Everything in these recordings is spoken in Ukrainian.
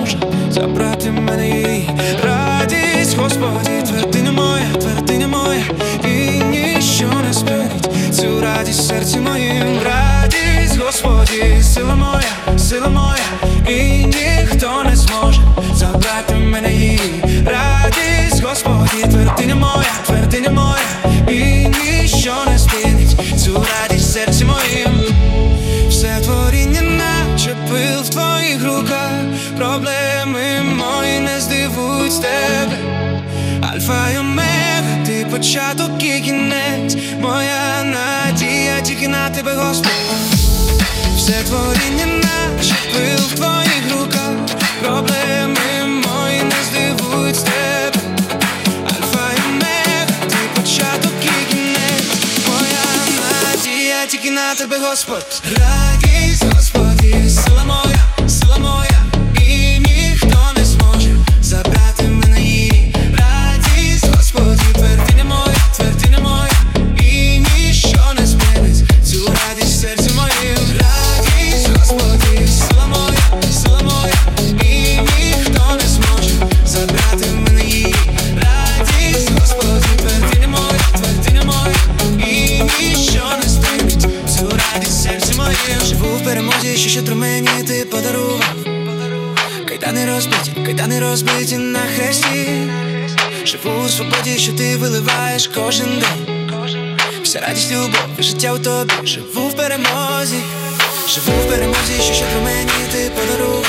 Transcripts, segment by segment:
зможе забрати мене її радість, Господі, твердиня моя, і ніщо не спинить цю радість в серці моїм. Радість, Господі, сила моя, і ніхто не зможе забрати мене її радість, Господі, твердиня моя, і ніщо не спинить цю радість в серці моїм. Все творіння наче пил в твоїх руках, проблеми мої не здивують з тебе. Альфа й омега, ти початок і кінець, моя надія тільки на тебе, Господи. Все творіння наче пил в твоїх руках, проблеми мої не здивують з тебе. Альфа й омега, ти початок і кінець, моя надія тільки на тебе, Господь. Радість, Господі, сила моя, і ніхто не зможе забрати мене її радість, Господі, твердиня моя, і ніщо не спинить цю радість в серці моїм. Радість, Господі, сила моя, і ніхто не зможе забрати мене її радість, Господі, твердиня моя, і ніщо не спинить цю радість в серці моїм. Живу в перемозі, що щедро мені ти подарував. Кайдани розбиті на хресті. Живу у свободі, що ти виливаєш кожен день. Вся радість, любов і життя у тобі. Живу в перемозі, що щедро мені ти подарував.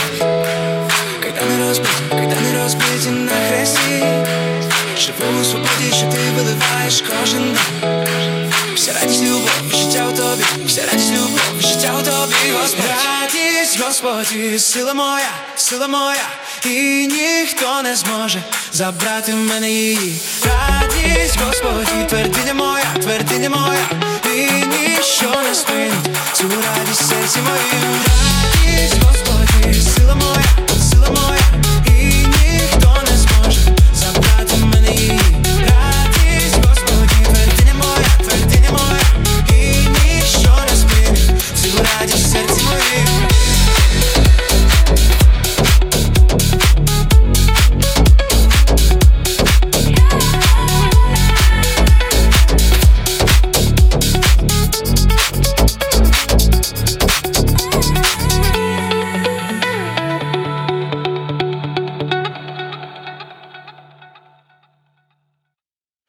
Кайдани розбиті на хресті. Живу у свободі, що ти виливаєш кожен день. Вся радість, любов і життя у тобі. Вся радість, любов і життя у тобі, Господь. Радість, Господі, сила моя, і ніхто не зможе забрати мене її радість, Господі, твердиня моя, і ніщо не спинить цю радість в серці моїм. Радість, Господі, сила моя,